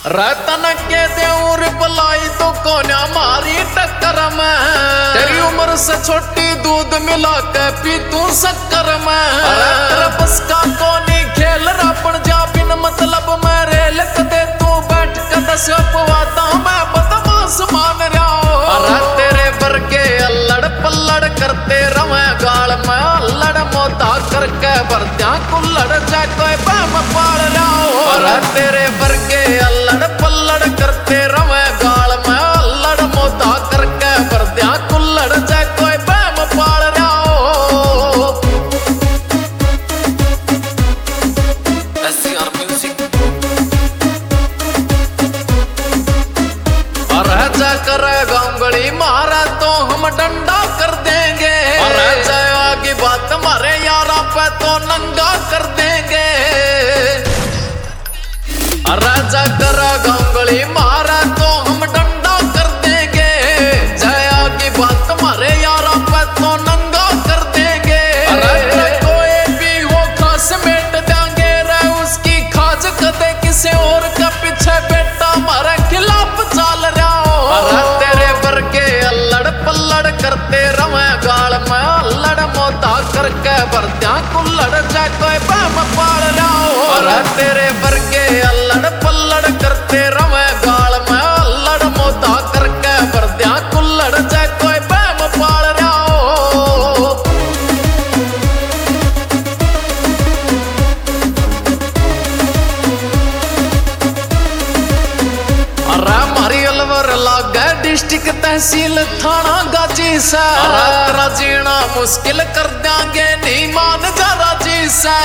रतन के देऊर बुलाई तो कोन्या मारी टक्कर में। तेरी उम्र से छोटी दूध मिला के पी तू शक्कर में। बस का कोनी खेल रापण जा बिन मतलब में रेल कदे तू बैठ के दस पवाता मैं बदमाश मान रहा। तेरे वर्गे अल्लड़ पल्लड़ करते रवे गाल में अल्लड़ मोता करके बरत्या कुल्लड़ जा कोई बम पाल रहा। तेरे वर्गे अल्लड़ पल्लड़ करते रवे गाल में अल्लड़ मोता करके बरत्या कुल्लड़ जा कोई बम पाल रहा। कर गांगड़ी मारा तो हम डंडा कर देंगे। आगे बात मारे यारा पे तो नंगा कर देंगे। राजा कर गांगड़ी मारा तो हम डंडा कर देंगे। जया की बात मारे यारा पे तो नंगा कर देंगे। कोई भी हो खास मेट देंगे रे उसकी खाज कदे किसी और का पीछे बेटा हमारे खिलाफ चाल रहा। तेरे वर्गे अल्लड़ पल्लड़ करते रवे गाल में अल्लड़ मोता करके बरत्या कुल्लड़ जा कोई बम पाल रहा। तेरे वर्गे अल्लड़ पल्लड़ करते रवे गाल में अल्लड़ मोता करके बरत्या कुल्लड़ जा कोई बम पाल रहा। मारी अलवर लागे डिस्ट्रिक्ट तहसील थाना गाजी से। जीना मुश्किल कर देंगे नहीं मान जा राजी से।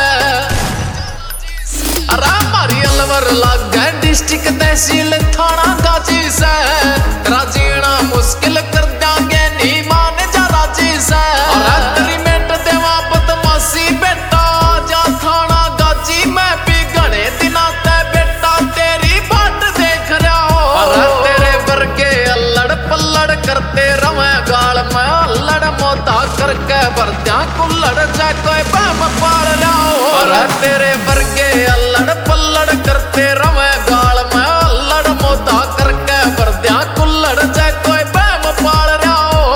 मारी अलवर लागे डिस्ट्रिक्ट तहसील थाना गाजी से। जीना मुश्किल कर देंगे नहीं मान जा राजी से। तेरी मेट देवा बदमाशी बेटा जा थाना गाजी में भी घने दिना ते बेटा तेरी बाट देख रहा। तेरे वर्गे अल्लड़ पल्लड़ करते रवे गाल में अल्लड़ मोता करके बरत्या कुल्लड़ जा कोई बम पाल रहा। तेरे वर्गे अल्लड़ पल्लड़ करते रवे गाल में अल्लड़ मोता करके बरत्या कुल्लड़ जा कोई बम पाल रहा।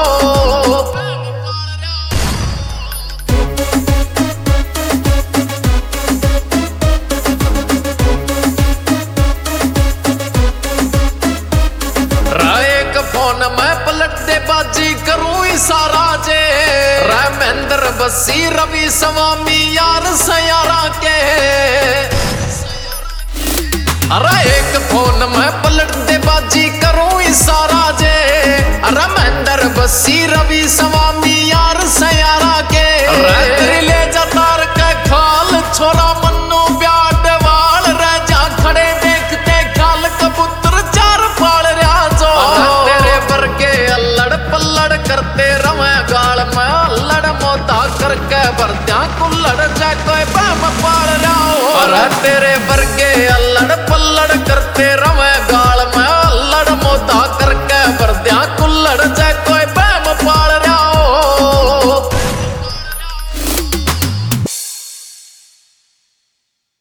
फोन में पलट दे बाजी करूं इशारा जे। रामेंद्र बसी रवि स्वामी यार सयारा के। अरे एक फोन में पलट दे बाजी करूं इशारा जे। रामेंद्र बसी रवि स्वामी यार सयारा के। ले जा तार के खाल छोरा मन्नू ब्याड वाल रह जा खड़े देखते खाल कबूतर चार पाल रहा जो। अल्लड़ पल्लड़ करते रवे गाल में अल्लड़ मोता करके बरत्या कुल्लड़ जा कोई बम पाल रहा। तेरे वर्गे अल्लड़